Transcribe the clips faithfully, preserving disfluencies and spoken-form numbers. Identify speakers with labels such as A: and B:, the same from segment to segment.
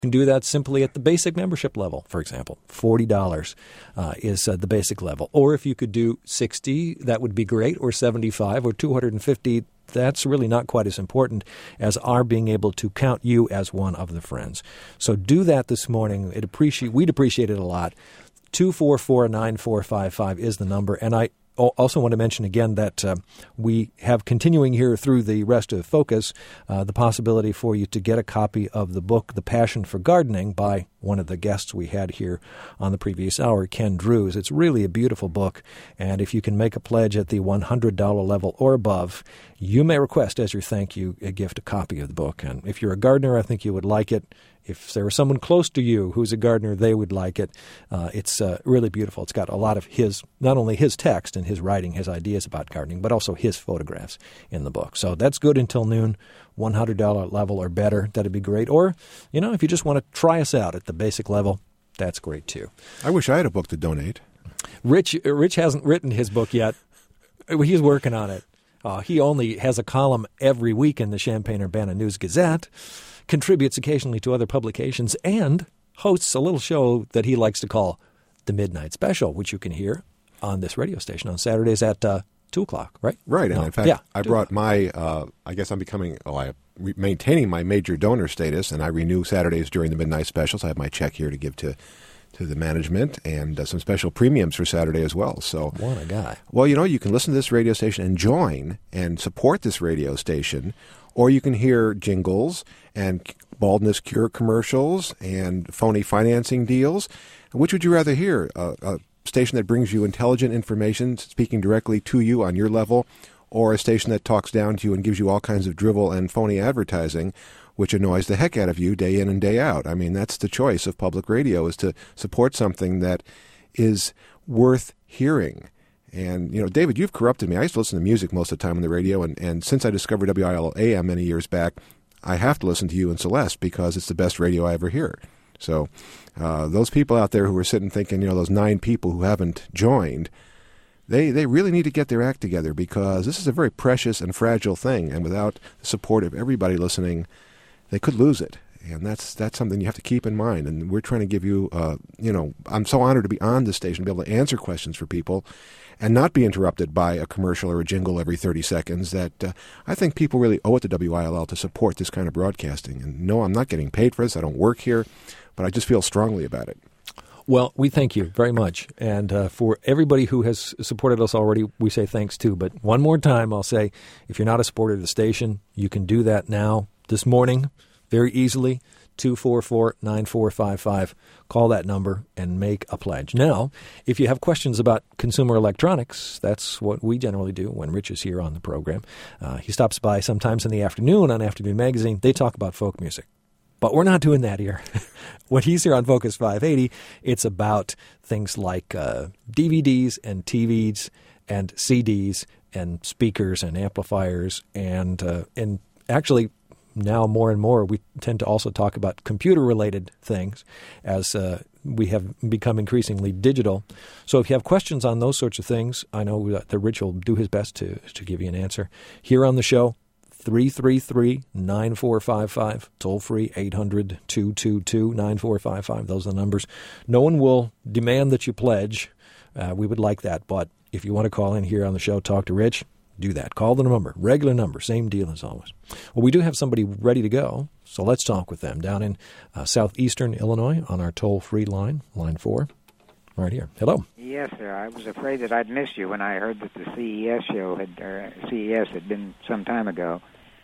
A: You can do that simply at the basic membership level, for example. forty dollars uh, is uh, the basic level. Or if you could do sixty dollars, that would be great, or seventy-five dollars, or two hundred fifty dollars. That's really not quite as important as our being able to count you as one of the friends. So do that this morning. It appreciate We'd appreciate it a lot. two four four, nine four five five is the number. And I also want to mention again that uh, we have continuing here through the rest of Focus uh, the possibility for you to get a copy of the book, The Passion for Gardening, by one of the guests we had here on the previous hour, Ken Drews. It's really a beautiful book, and if you can make a pledge at the one hundred dollars level or above, you may request as your thank you a gift a copy of the book. And if you're a gardener, I think you would like it. If there was someone close to you who's a gardener, they would like it. Uh, it's uh, really beautiful. It's got a lot of his, not only his text and his writing, his ideas about gardening, but also his photographs in the book. So that's good until noon, one hundred dollars level or better. That'd be great. Or, you know, if you just want to try us out at the basic level, that's great too.
B: I wish I had a book to donate.
A: Rich, Rich hasn't written his book yet. He's working on it. Uh, he only has a column every week in the Champaign-Urbana News-Gazette, contributes occasionally to other publications, and hosts a little show that he likes to call The Midnight Special, which you can hear on this radio station on Saturdays at uh, two o'clock, right?
B: Right, and
A: no.
B: in fact,
A: yeah,
B: I brought my, uh, I guess I'm becoming, oh, I'm re- maintaining my major donor status, and I renew Saturdays during the Midnight Specials. I have my check here to give to to the management, and uh, some special premiums for Saturday as well. So,
A: what a guy.
B: Well, you know, you can listen to this radio station and join and support this radio station, or you can hear jingles and baldness cure commercials and phony financing deals. Which would you rather hear? Uh, a station that brings you intelligent information, speaking directly to you on your level, or a station that talks down to you and gives you all kinds of drivel and phony advertising, which annoys the heck out of you day in and day out? I mean, that's the choice of public radio, is to support something that is worth hearing. And, you know, David, you've corrupted me. I used to listen to music most of the time on the radio, and, and since I discovered W I L A M many years back, I have to listen to you and Celeste because it's the best radio I ever hear. So uh, those people out there who are sitting thinking, you know, those nine people who haven't joined, they, they really need to get their act together, because this is a very precious and fragile thing, and without the support of everybody listening, they could lose it. And that's that's something you have to keep in mind. And we're trying to give you, uh, you know, I'm so honored to be on this station, to be able to answer questions for people and not be interrupted by a commercial or a jingle every thirty seconds, that uh, I think people really owe it to W I L L to support this kind of broadcasting. And no, I'm not getting paid for this. I don't work here, but I just feel strongly about it.
A: Well, we thank you very much. And uh, for everybody who has supported us already, we say thanks too. But one more time, I'll say, if you're not a supporter of the station, you can do that now, this morning, very easily. two four four, nine four five five. Call that number and make a pledge. Now, if you have questions about consumer electronics, that's what we generally do when Rich is here on the program. Uh, he stops by sometimes in the afternoon on Afternoon Magazine. They talk about folk music. But we're not doing that here. When he's here on Focus five eighty, it's about things like uh, D V Ds and T Vs and C Ds and speakers and amplifiers. And uh, and actually, now more and more, we tend to also talk about computer-related things as uh, we have become increasingly digital. So if you have questions on those sorts of things, I know that Rich will do his best to, to give you an answer. Here on the show, three three three, nine four five five, toll-free, eight hundred, two two two, nine four five five. Those are the numbers. No one will demand that you pledge. Uh, we would like that. But if you want to call in here on the show, talk to Rich, do that. Call the number, regular number, same deal as always. Well, we do have somebody ready to go, so let's talk with them down in uh, southeastern Illinois on our toll-free line, line four, right here. Hello.
C: Yes, sir. I was afraid that I'd missed you when I heard that the C E S show had, or C E S had been some time ago.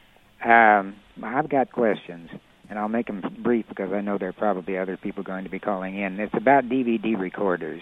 C: Um, I've got questions, and I'll make them brief because I know there are probably other people going to be calling in. It's about D V D recorders.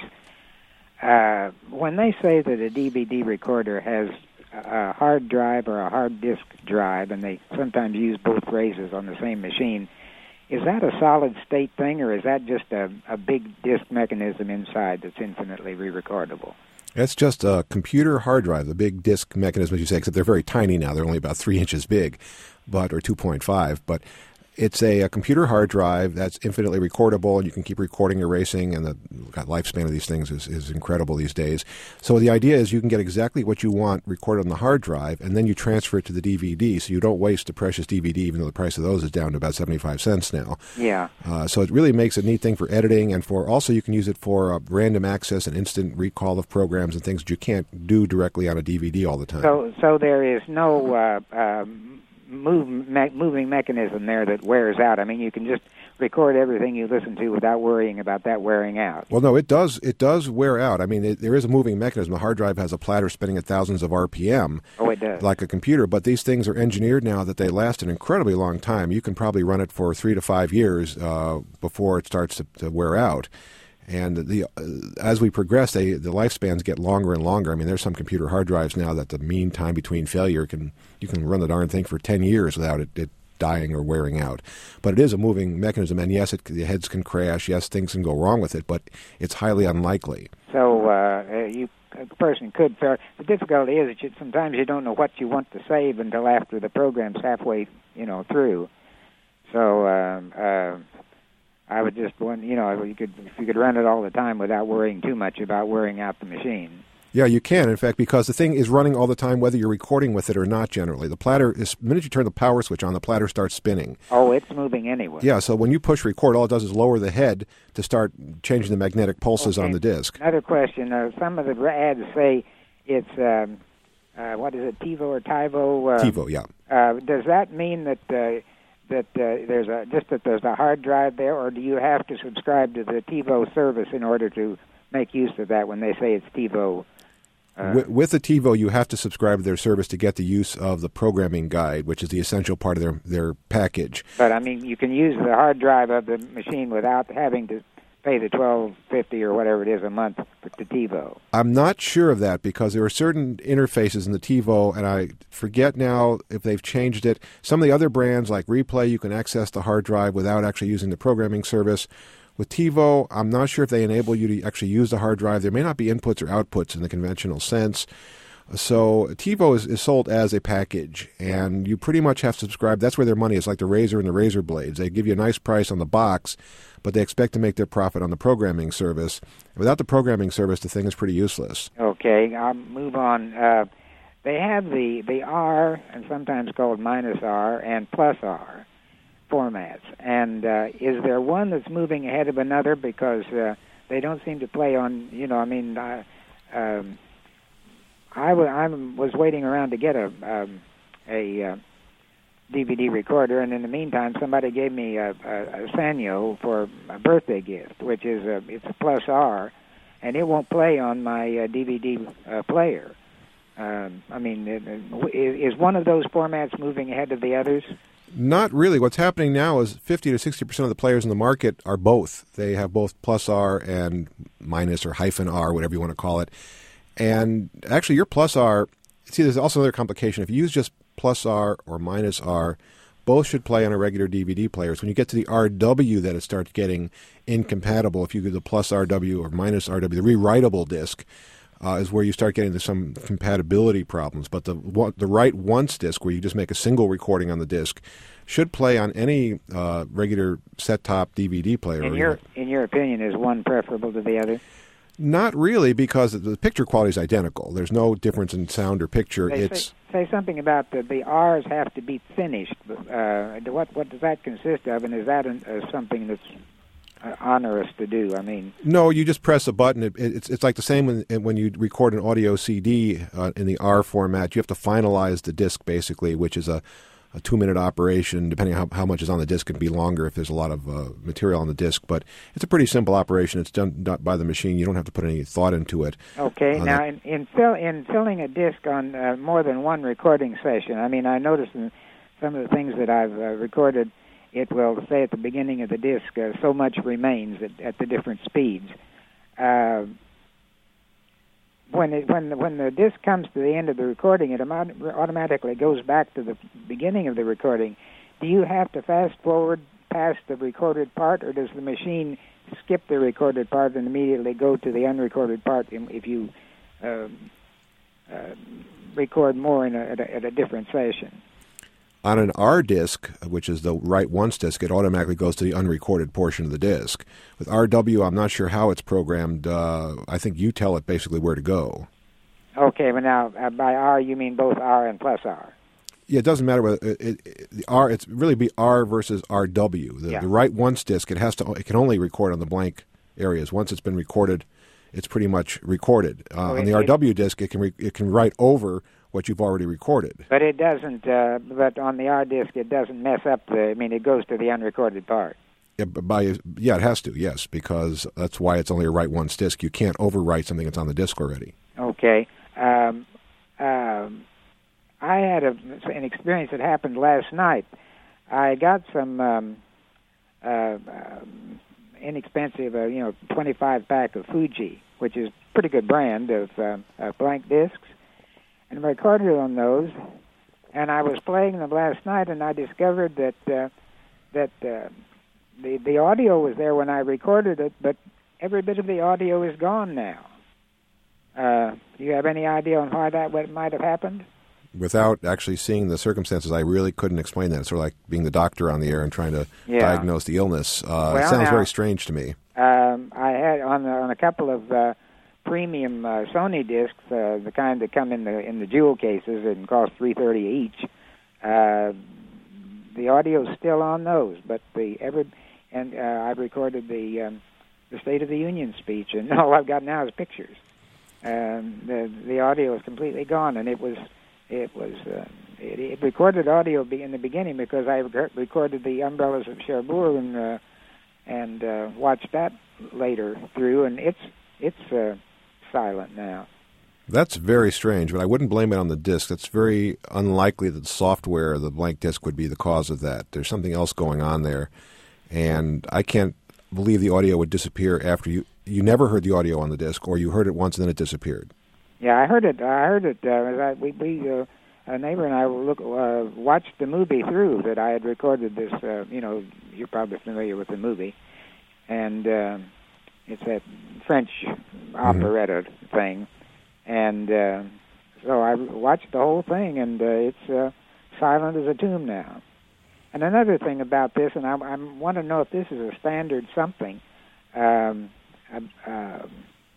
C: Uh, when they say that a D V D recorder has a hard drive or a hard disk drive, and they sometimes use both phrases on the same machine, is that a solid-state thing, or is that just a, a big disk mechanism inside that's infinitely re-recordable?
B: It's just a computer hard drive, the big disk mechanism, as you say, except they're very tiny now. They're only about three inches big, but or two point five. But It's a, a computer hard drive that's infinitely recordable, and you can keep recording, erasing, and the lifespan of these things is, is incredible these days. So the idea is you can get exactly what you want recorded on the hard drive, and then you transfer it to the D V D, so you don't waste the precious D V D, even though the price of those is down to about seventy-five cents now.
C: Yeah.
B: Uh, so it really makes a neat thing for editing, and for also you can use it for uh, random access and instant recall of programs and things that you can't do directly on a D V D all the time.
C: So, so there is no uh, uh, move, me- moving mechanism there that wears out. I mean, you can just record everything you listen to without worrying about that wearing out.
B: Well, no, it does. It does wear out. I mean, it, there is a moving mechanism. The hard drive has a platter spinning at thousands of R P M.
C: Oh, it does.
B: Like a computer. But these things are engineered now that they last an incredibly long time. You can probably run it for three to five years uh, before it starts to, to wear out. And the uh, as we progress, they, the lifespans get longer and longer. I mean, there's some computer hard drives now that the mean time between failure can you can run the darn thing for ten years without it, it dying or wearing out. But it is a moving mechanism, and yes, it, the heads can crash. Yes, things can go wrong with it, but it's highly unlikely.
C: So uh, you a person could fail. The difficulty is that you, sometimes you don't know what you want to save until after the program's halfway, you know, through. So. Um, uh, I would just want, you know, you could if you could run it all the time without worrying too much about wearing out the machine.
B: Yeah, you can, in fact, because the thing is running all the time whether you're recording with it or not generally. The platter, is, the minute you turn the power switch on, the platter starts spinning.
C: Oh, it's moving anyway.
B: Yeah, so when you push record, all it does is lower the head to start changing the magnetic pulses
C: okay.
B: on the disc.
C: Another question, uh, some of the ads say it's, um, uh, what is it, TiVo or TiVo? Uh,
B: TiVo, yeah.
C: Uh, does that mean that... Uh, that uh, there's a just that there's a hard drive there, or do you have to subscribe to the TiVo service in order to make use of that when they say it's TiVo? Uh,
B: with, with the TiVo, you have to subscribe to their service to get the use of the programming guide, which is the essential part of their, their package.
C: But, I mean, you can use the hard drive of the machine without having to pay the twelve fifty or whatever it is a month to TiVo.
B: I'm not sure of that because there are certain interfaces in the TiVo, and I forget now if they've changed it. Some of the other brands like Replay, you can access the hard drive without actually using the programming service. With TiVo, I'm not sure if they enable you to actually use the hard drive. There may not be inputs or outputs in the conventional sense. So TiVo is, is sold as a package, and you pretty much have to subscribe. That's where their money is, like the Razor and the Razor Blades. They give you a nice price on the box, but they expect to make their profit on the programming service. Without the programming service, the thing is pretty useless.
C: Okay, I'll move on. Uh, they have the, the R, and sometimes called minus R, and plus R formats. And uh, is there one that's moving ahead of another? Because uh, they don't seem to play on, you know, I mean... Uh, um, I, w- I was waiting around to get a um, a uh, D V D recorder, and in the meantime, somebody gave me a, a, a Sanyo for a birthday gift, which is a it's a Plus R, and it won't play on my uh, D V D uh, player. Um, I mean, it, it, is one of those formats moving ahead of the others?
B: Not really. What's happening now is fifty to sixty percent of the players in the market are both. They have both Plus R and minus or hyphen R, whatever you want to call it. And actually, your Plus R, see, there's also another complication. If you use just Plus R or minus R, both should play on a regular D V D player. So when you get to the R W, that it starts getting incompatible. If you do the Plus R W or minus R W, the rewritable disc uh, is where you start getting into some compatibility problems. But the the write once disc, where you just make a single recording on the disc, should play on any uh, regular set-top D V D player.
C: In your in your opinion, is one preferable to the other?
B: Not really, because the picture quality is identical. There's no difference in sound or picture.
C: They
B: it's
C: say, say something about the, the R's have to be finished. Uh, what what does that consist of, and is that an, uh, something that's uh, onerous to do? I mean,
B: no, you just press a button. It, it's it's like the same when when you record an audio C D uh, in the R format. You have to finalize the disc basically, which is a a two-minute operation. Depending on how, how much is on the disc, it can be longer if there's a lot of uh, material on the disc. But it's a pretty simple operation. It's done, done by the machine. You don't have to put any thought into it.
C: Okay.
B: Uh,
C: now, in in, fill, in filling a disc on uh, more than one recording session, I mean, I noticed in some of the things that I've uh, recorded, it will say at the beginning of the disc, uh, so much remains at, at the different speeds. Uh, When it, when the, when the disc comes to the end of the recording, it automatically goes back to the beginning of the recording. Do you have to fast forward past the recorded part, or does the machine skip the recorded part and immediately go to the unrecorded part if you uh, uh, record more in a, at, a, at a different session?
B: On an R disc, which is the write once disc, it automatically goes to the unrecorded portion of the disc. With R W, I'm not sure how it's programmed. Uh, I think you tell it basically where to go.
C: Okay, but now uh, by R you mean both R and plus R.
B: Yeah, it doesn't matter whether it, it, it, the R. It's really be R versus R W. The,
C: yeah.
B: the write once disc, it has to. It can only record on the blank areas. Once it's been recorded, it's pretty much recorded. Uh,
C: oh,
B: on the
C: it,
B: R W disc, it can re, it can write over what you've already recorded.
C: But it doesn't. Uh, but on the R disc, it doesn't mess up the. I mean, it goes to the unrecorded part.
B: Yeah, by yeah, it has to. Yes, because that's why it's only a write once disc. You can't overwrite something that's on the disc already.
C: Okay. Um, um, I had a, an experience that happened last night. I got some um, uh, um, inexpensive, uh, you know, twenty-five pack of Fuji, which is a pretty good brand of uh, uh, blank discs. And I recorded on those, and I was playing them last night, and I discovered that uh, that uh, the the audio was there when I recorded it, but every bit of the audio is gone now. Uh, do you have any idea on why that what might have happened?
B: Without actually seeing the circumstances, I really couldn't explain that. It's sort of like being the doctor on the air and trying to
C: yeah.
B: diagnose the illness. Uh,
C: well,
B: it sounds
C: now,
B: very strange to me.
C: Um, I had on on a couple of uh, premium uh, Sony discs, uh, the kind that come in the in the jewel cases and cost three thirty each. Uh, the audio's still on those, but the every and uh, I recorded the um, the State of the Union speech, and all I've got now is pictures. Um, the the audio is completely gone, and it was it was uh, it, it recorded audio be in the beginning because I rec- recorded the Umbrellas of Cherbourg and uh, and uh, watched that later through, and it's it's uh, silent now.
B: That's very strange, but I wouldn't blame it on the disc. It's very unlikely that the software, the blank disc, would be the cause of that. There's something else going on there, and I can't believe the audio would disappear after you. You never heard the audio on the disc, or you heard it once and then it disappeared.
C: Yeah, I heard it. I heard it. Uh, we, we uh, a neighbor and I look, uh, watched the movie through that I had recorded. This, uh, you know, you're probably familiar with the movie, and uh, it's that French operetta mm-hmm. thing. And uh, so I watched the whole thing, and uh, it's uh, silent as a tomb now. And another thing about this, and I, I want to know if this is a standard something. Um, Uh, uh,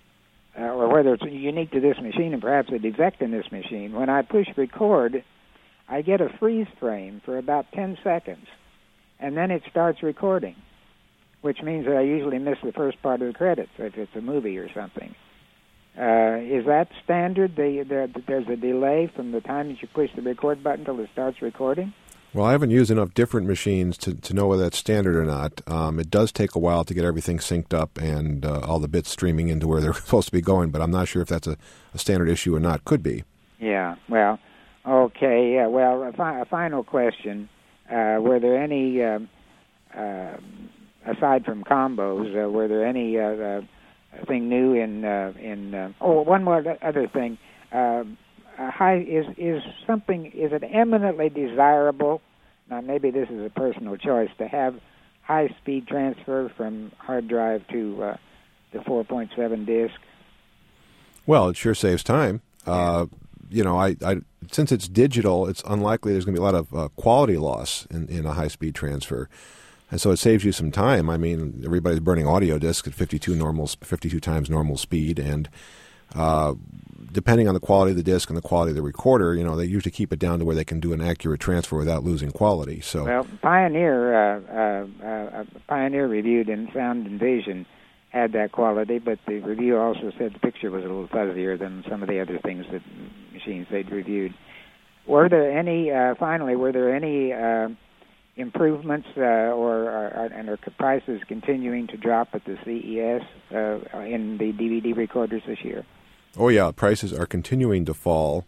C: or whether it's unique to this machine and perhaps a defect in this machine. When I push record, I get a freeze frame for about ten seconds, and then it starts recording, which means that I usually miss the first part of the credits if it's a movie or something. Uh, is that standard? The, the, there's a delay from the time that you push the record button until it starts recording?
B: Well, I haven't used enough different machines to, to know whether that's standard or not. Um, it does take a while to get everything synced up and uh, all the bits streaming into where they're supposed to be going, but I'm not sure if that's a, a standard issue or not. Could be.
C: Yeah, well, okay. Yeah, well, a, fi- a final question. Uh, were there any, uh, uh, aside from combos, uh, were there any uh, uh, thing new in, uh, in uh, oh, one more other thing. Uh, Uh, high is is something is it eminently desirable? Now maybe this is a personal choice to have high speed transfer from hard drive to uh, the four point seven disc.
B: Well, it sure saves time. Uh, you know, I, I since it's digital, it's unlikely there's going to be a lot of uh, quality loss in, in a high speed transfer, and so it saves you some time. I mean, everybody's burning audio discs at fifty-two normal, fifty-two times normal speed, and uh, depending on the quality of the disc and the quality of the recorder, you know, they usually keep it down to where they can do an accurate transfer without losing quality. So,
C: well, Pioneer, uh, uh, uh, Pioneer reviewed in Sound and Vision had that quality, but the review also said the picture was a little fuzzier than some of the other things that machines they'd reviewed. Were there any? Uh, finally, were there any uh, improvements, uh, or, or and are prices continuing to drop at the C E S uh, in the D V D recorders this year?
B: Oh yeah, prices are continuing to fall,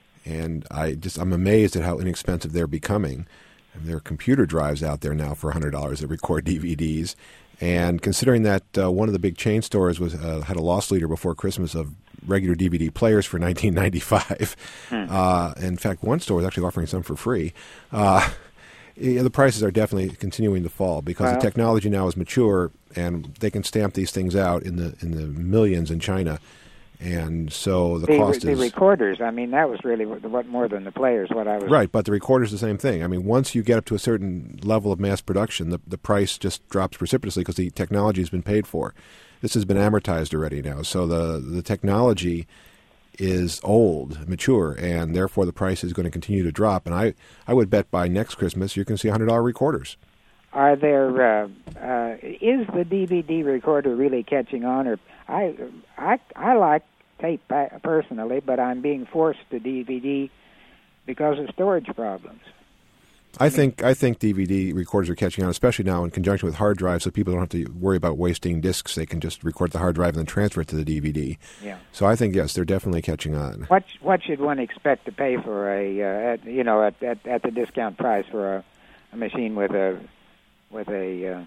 B: and I just I'm amazed at how inexpensive they're becoming. And there are computer drives out there now for one hundred dollars that record D V Ds, and considering that uh, one of the big chain stores was uh, had a loss leader before Christmas of regular D V D players for nineteen ninety-five. Hmm. Uh, in fact, one store was actually offering some for free. Uh, yeah, the prices are definitely continuing to fall because well, the technology now is mature, and they can stamp these things out in the in the millions in China. And so the,
C: the
B: cost
C: the
B: is...
C: The recorders, I mean, that was really what, what more than the players, what I was...
B: Right, but the recorder's the same thing. I mean, once you get up to a certain level of mass production, the, the price just drops precipitously because the technology has been paid for. This has been amortized already now. So the, the technology is old, mature, and therefore the price is going to continue to drop. And I, I would bet by next Christmas you're going to see one hundred dollars recorders.
C: Are there... Uh, uh, is the D V D recorder really catching on? Or I, I, I like tape personally, but I'm being forced to D V D because of storage problems.
B: I, I mean, think I think D V D recorders are catching on, especially now in conjunction with hard drives, so people don't have to worry about wasting discs. They can just record the hard drive and then transfer it to the D V D.
C: Yeah.
B: So I think yes, they're definitely catching on.
C: What what should one expect to pay for a uh, at, you know at, at at the discount price for a, a machine with a with a uh,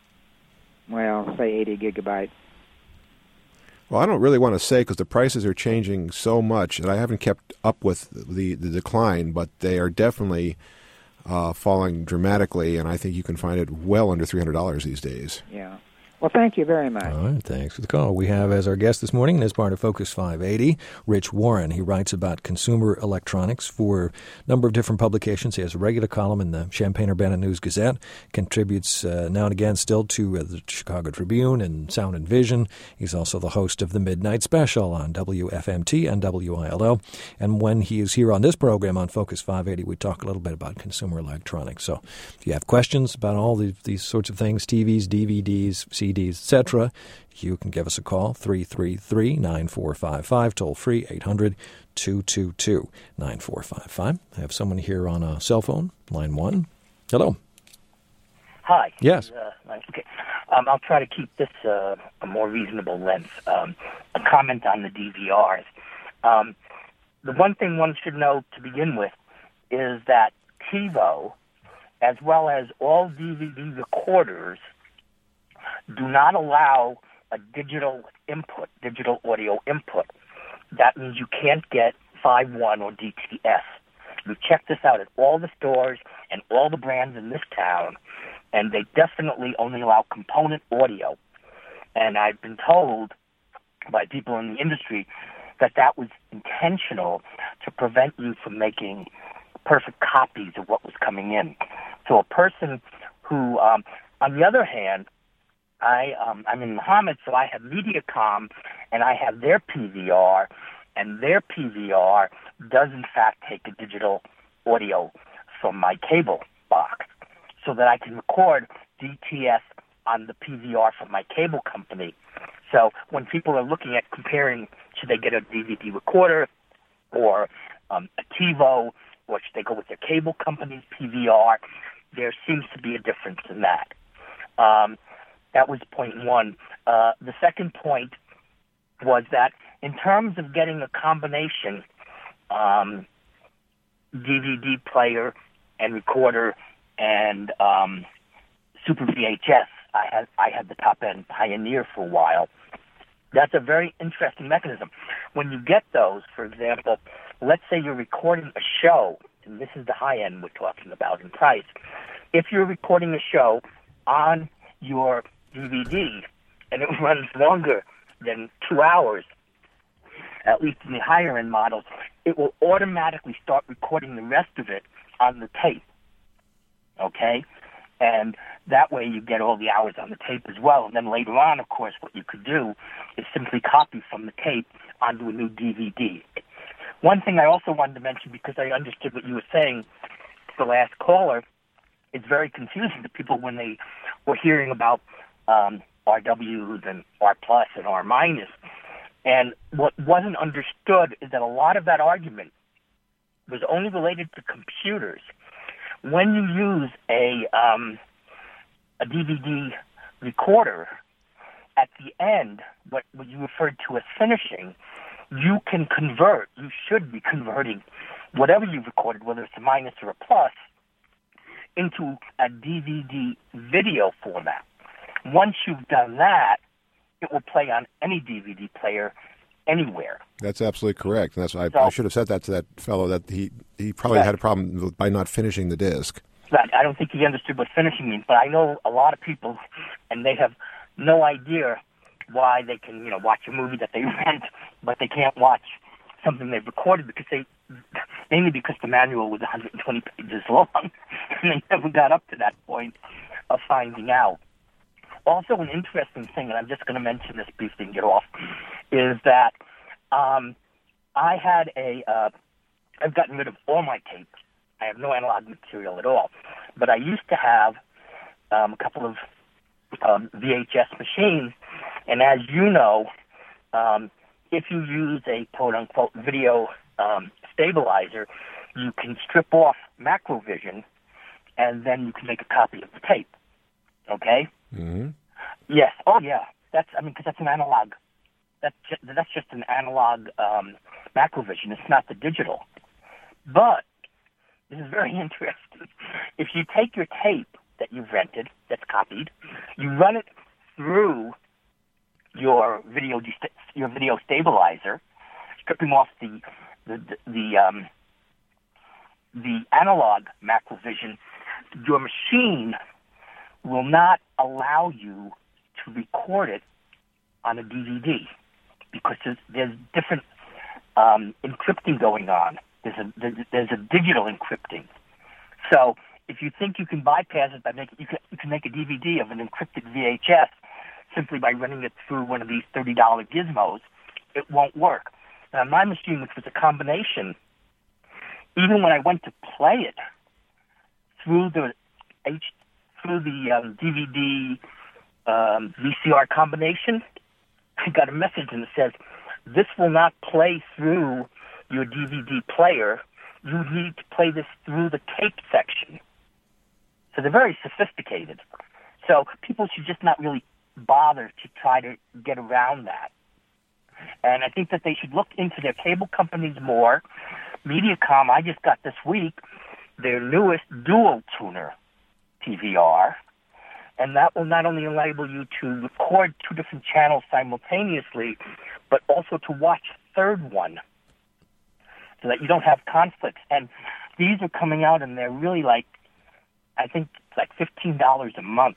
C: well say eighty gigabyte?
B: Well, I don't really want to say because the prices are changing so much, and I haven't kept up with the, the decline, but they are definitely uh, falling dramatically, and I think you can find it well under three hundred dollars these days.
C: Yeah. Well, thank you very much.
A: All right, thanks for the call. We have as our guest this morning, and as part of Focus five eighty, Rich Warren. He writes about consumer electronics for a number of different publications. He has a regular column in the Champaign-Urbana News-Gazette, contributes uh, now and again still to uh, the Chicago Tribune and Sound and Vision. He's also the host of the Midnight Special on W F M T and W I L L. And when he is here on this program on Focus five eighty, we talk a little bit about consumer electronics. So if you have questions about all these, these sorts of things, T Vs, D V Ds, C Ds, et cetera, you can give us a call, three three three, nine four five five, toll free, eight hundred, two two two, nine four five five. I have someone here on a cell phone, line one. Hello.
D: Hi.
A: Yes.
D: Uh, okay. Um, I'll try to keep this uh, a more reasonable length. Um, a comment on the D V Rs. Um, the one thing one should know to begin with is that TiVo, as well as all D V D recorders, do not allow a digital input, digital audio input. That means you can't get five one or D T S. We checked this out at all the stores and all the brands in this town, and they definitely only allow component audio. And I've been told by people in the industry that that was intentional to prevent you from making perfect copies of what was coming in. So a person who, um, on the other hand, I, um, I'm in Muhammad, so I have Mediacom, and I have their P V R, and their P V R does, in fact, take a digital audio from my cable box so that I can record D T S on the P V R from my cable company. So when people are looking at comparing, should they get a D V D recorder or um, a TiVo, or should they go with their cable company's P V R, there seems to be a difference in that. Um, That was point one. Uh, the second point was that in terms of getting a combination um, D V D player and recorder and um, Super V H S, I had I had the top-end Pioneer for a while. That's a very interesting mechanism. When you get those, for example, let's say you're recording a show, and this is the high-end we're talking about in price. If you're recording a show on your D V D, and it runs longer than two hours, at least in the higher-end models, it will automatically start recording the rest of it on the tape, okay? And that way you get all the hours on the tape as well. And then later on, of course, what you could do is simply copy from the tape onto a new D V D. One thing I also wanted to mention, because I understood what you were saying, the last caller, it's very confusing to people when they were hearing about um, R Ws and R plus and R minus. And what wasn't understood is that a lot of that argument was only related to computers. When you use a um, a D V D recorder, at the end, what, what you referred to as finishing, you can convert, you should be converting whatever you've recorded, whether it's a minus or a plus, into a D V D video format. Once you've done that, it will play on any D V D player anywhere.
B: That's absolutely correct. And that's I,
D: so,
B: I should have said that to that fellow, that he, he probably
D: right.
B: had a problem by not finishing the disc.
D: I don't think he understood what finishing means, but I know a lot of people, and they have no idea why they can, you know, watch a movie that they rent but they can't watch something they've recorded because they, mainly because the manual was one hundred twenty pages long, and they never got up to that point of finding out. Also, an interesting thing, and I'm just going to mention this briefly and get off, is that um, I had a, uh, I've gotten rid of all my tapes. I have no analog material at all. But I used to have um, a couple of um, V H S machines, and as you know, um, if you use a quote-unquote video um, stabilizer, you can strip off Macrovision, and then you can make a copy of the tape. Okay?
B: Mm-hmm.
D: Yes. Oh, yeah. That's I mean, because that's an analog. That's just, that's just an analog um, Macrovision. It's not the digital. But this is very interesting. If you take your tape that you've rented, that's copied, you run it through your video your video stabilizer, stripping off the the the, the um, the analog Macrovision, your machine will not allow you to record it on a D V D because there's, there's different um, encrypting going on. There's a there's, there's a digital encrypting. So if you think you can bypass it by making you can you can make a D V D of an encrypted V H S simply by running it through one of these thirty dollar gizmos, it won't work. Now my machine, which was a combination, even when I went to play it through the H through the um, D V D um, V C R combination, I got a message and it says, "This will not play through your D V D player. You need to play this through the tape section." So they're very sophisticated. So people should just not really bother to try to get around that. And I think that they should look into their cable companies more. Mediacom, I just got this week their newest dual tuner T V R, and that will not only enable you to record two different channels simultaneously, but also to watch a third one, so that you don't have conflicts. And these are coming out, and they're really like, I think, like fifteen dollars a month.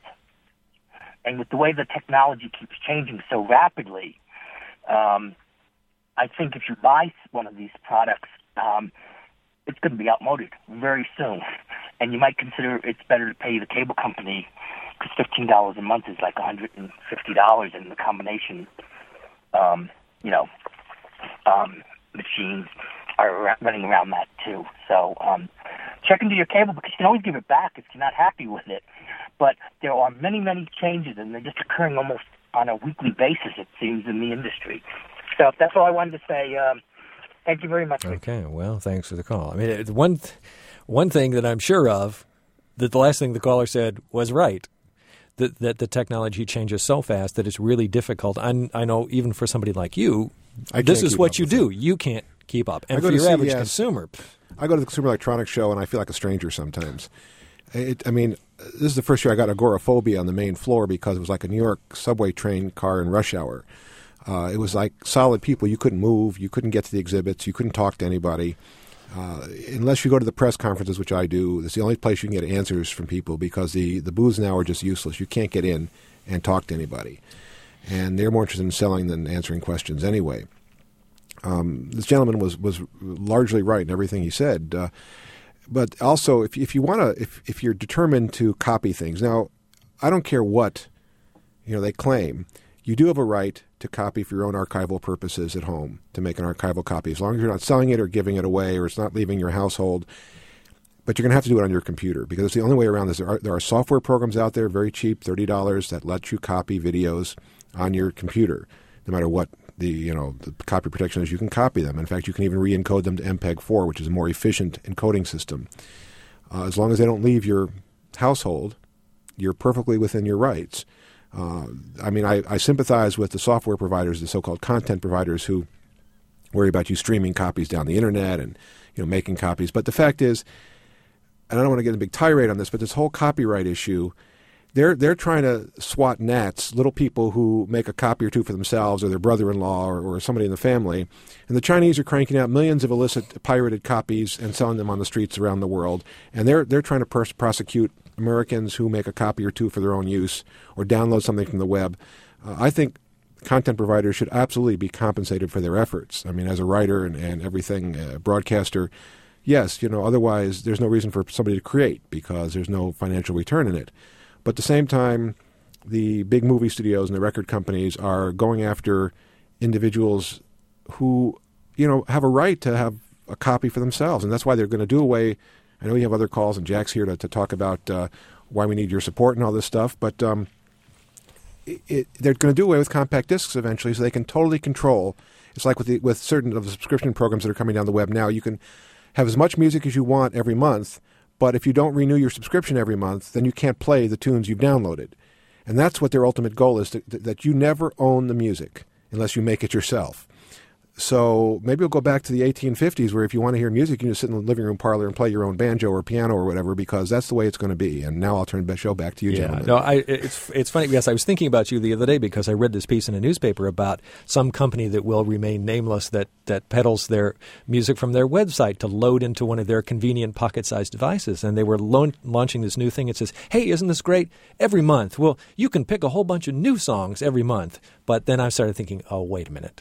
D: And with the way the technology keeps changing so rapidly, um, I think if you buy one of these products, um, it's going to be outmoded very soon. And you might consider it's better to pay the cable company, because fifteen dollars a month is like one hundred fifty dollars, and the combination, um, you know, um, machines are running around that too. So um, check into your cable, because you can always give it back if you're not happy with it. But there are many, many changes, and they're just occurring almost on a weekly basis, it seems, in the industry. So that's all I wanted to say. Um, thank you very much.
A: Okay, well, thanks for the call. I mean, it's one th- one thing that I'm sure of, that the last thing the caller said was right, that, that the technology changes so fast that it's really difficult. I, I know even for somebody like you,
B: I
A: this is what you
B: it.
A: do. You can't keep up. And
B: I go
A: for
B: to
A: your
B: C E S,
A: average consumer.
B: I go to the Consumer Electronics Show, and I feel like a stranger sometimes. It, I mean, this is the first year I got agoraphobia on the main floor, because it was like a New York subway train car in rush hour. Uh, it was like solid people. You couldn't move. You couldn't get to the exhibits. You couldn't talk to anybody. Uh, unless you go to the press conferences, which I do, it's the only place you can get answers from people, because the, the booths now are just useless. You can't get in and talk to anybody. And they're more interested in selling than answering questions anyway. Um, this gentleman was, was largely right in everything he said. Uh, but also, if, if you want to, if, if you're determined to copy things, now, I don't care what, you know, they claim. You do have a right to copy for your own archival purposes at home, to make an archival copy, as long as you're not selling it or giving it away, or it's not leaving your household. But you're going to have to do it on your computer, because it's the only way around this. There are, there are software programs out there, very cheap, thirty dollars, that let you copy videos on your computer. No matter what the you know the copy protection is, you can copy them. In fact, you can even re-encode them to M P E G four, which is a more efficient encoding system. Uh, as long as they don't leave your household, you're perfectly within your rights. Uh, I mean, I, I sympathize with the software providers, the so-called content providers, who worry about you streaming copies down the internet and you know making copies. But the fact is, and I don't want to get a big tirade on this, but this whole copyright issue, they're they're trying to swat gnats, little people who make a copy or two for themselves or their brother-in-law or, or somebody in the family. And the Chinese are cranking out millions of illicit pirated copies and selling them on the streets around the world. And they're they're trying to pers- prosecute Americans who make a copy or two for their own use or download something from the web. Uh, I think content providers should absolutely be compensated for their efforts. I mean, as a writer and, and everything, uh, broadcaster, yes, you know, otherwise there's no reason for somebody to create because there's no financial return in it. But at the same time, the big movie studios and the record companies are going after individuals who, you know, have a right to have a copy for themselves. And that's why they're going to do away. I know you have other calls, and Jack's here to, to talk about uh, why we need your support and all this stuff. But um, it, it, they're going to do away with compact discs eventually so they can totally control. It's like with the, with certain of the subscription programs that are coming down the web now. You can have as much music as you want every month, but if you don't renew your subscription every month, then you can't play the tunes you've downloaded. And that's what their ultimate goal is, to, that you never own the music unless you make it yourself. So maybe we'll go back to the eighteen fifties where if you want to hear music, you can just sit in the living room parlor and play your own banjo or piano or whatever, because that's the way it's going to be. And now I'll turn the show back to you,
A: yeah,
B: gentlemen.
A: No, I, it's it's funny. Yes, I was thinking about you the other day because I read this piece in a newspaper about some company that will remain nameless that, that peddles their music from their website to load into one of their convenient pocket-sized devices. And they were lo- launching this new thing. It says, hey, isn't this great? Every month, well, you can pick a whole bunch of new songs every month. But then I started thinking, oh, wait a minute.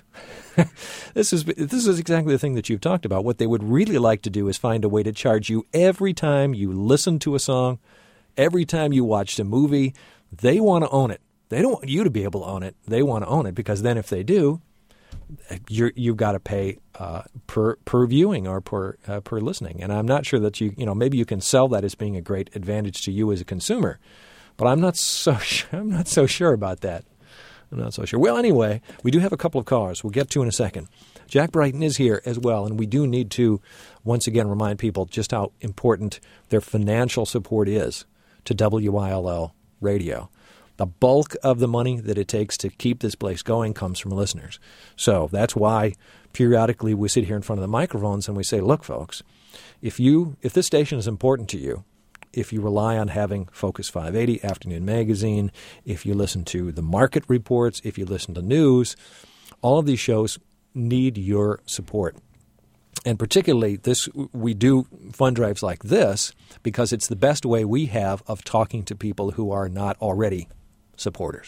A: This is this is exactly the thing that you've talked about. What they would really like to do is find a way to charge you every time you listen to a song, every time you watched a movie. They want to own it. They don't want you to be able to own it. They want to own it because then if they do, you're, you've got to pay uh, per per viewing or per uh, per listening. And I'm not sure that you you know maybe you can sell that as being a great advantage to you as a consumer, but I'm not so I'm not so sure about that. I'm not so sure. Well, anyway, we do have a couple of callers we'll get to in a second. Jack Brighton is here as well, and we do need to once again remind people just how important their financial support is to W I L L Radio. The bulk of the money that it takes to keep this place going comes from listeners. So that's why periodically we sit here in front of the microphones and we say, look, folks, if you if this station is important to you, if you rely on having Focus five eighty, Afternoon Magazine, if you listen to the market reports, if you listen to news, all of these shows need your support. And particularly this, we do fund drives like this because it's the best way we have of talking to people who are not already supporters.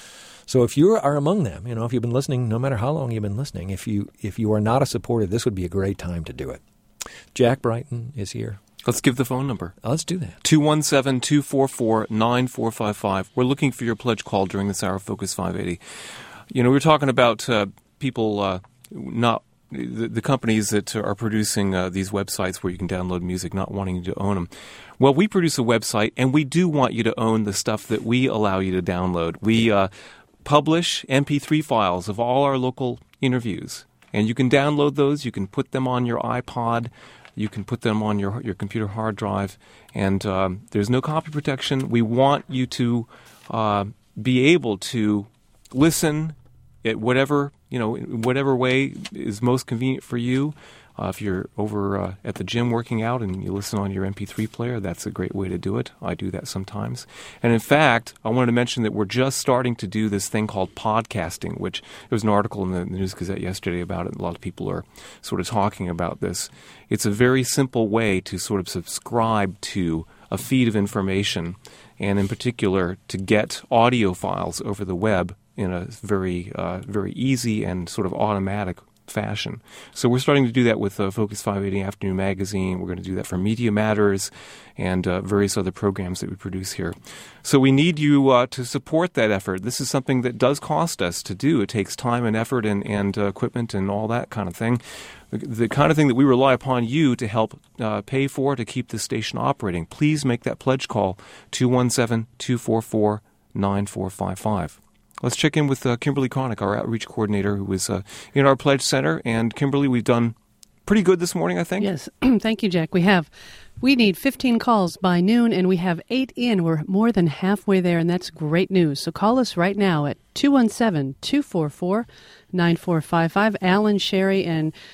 A: So if you are among them, you know, if you've been listening, no matter how long you've been listening, if you if you are not a supporter, this would be a great time to do it. Jack Brighton is here.
E: Let's give the phone number.
A: Let's do that.
E: two one seven, two four four, nine four five five. We're looking for your pledge call during this hour of Focus five eighty. You know, we were talking about uh, people uh, not the, the companies that are producing uh, these websites where you can download music, not wanting to own them. Well, we produce a website, and we do want you to own the stuff that we allow you to download. We uh, publish M P three files of all our local interviews, and you can download those. You can put them on your iPod. You can put them on your your computer hard drive, and um, there's no copy protection. We want you to uh, be able to listen at whatever you know, whatever way is most convenient for you. Uh, if you're over uh, at the gym working out and you listen on your M P three player, that's a great way to do it. I do that sometimes. And in fact, I wanted to mention that we're just starting to do this thing called podcasting, which there was an article in the News Gazette yesterday about it. A lot of people are sort of talking about this. It's a very simple way to sort of subscribe to a feed of information, and in particular to get audio files over the web in a very, uh, very easy and sort of automatic fashion. So we're starting to do that with uh, Focus five eighty Afternoon Magazine. We're going to do that for Media Matters and uh, various other programs that we produce here. So we need you uh, to support that effort. This is something that does cost us to do. It takes time and effort and, and uh, equipment and all that kind of thing. The, the kind of thing that we rely upon you to help uh, pay for to keep this station operating. Please make that pledge call, two one seven, two four four, nine four five five. Let's check in with uh, Kimberly Connick, our outreach coordinator, who is uh, in our Pledge Center. And Kimberly, we've done pretty good this morning, I think.
F: Yes. Thank you, Jack. We have. We need fifteen calls by noon, and we have eight in. We're more than halfway there, and that's great news. So call us right now at two one seven, two four four, nine four five five. Alan, Sherry, and